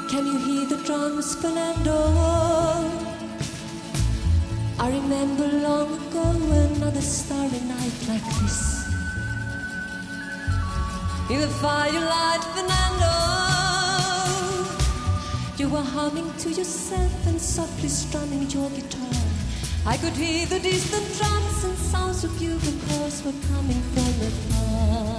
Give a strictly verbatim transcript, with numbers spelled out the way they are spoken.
Can you hear the drums, Fernando? I remember long ago another starry night like this. In the firelight, Fernando, you were humming to yourself and softly strumming your guitar. I could hear the distant drums and sounds of bugles were coming from afar.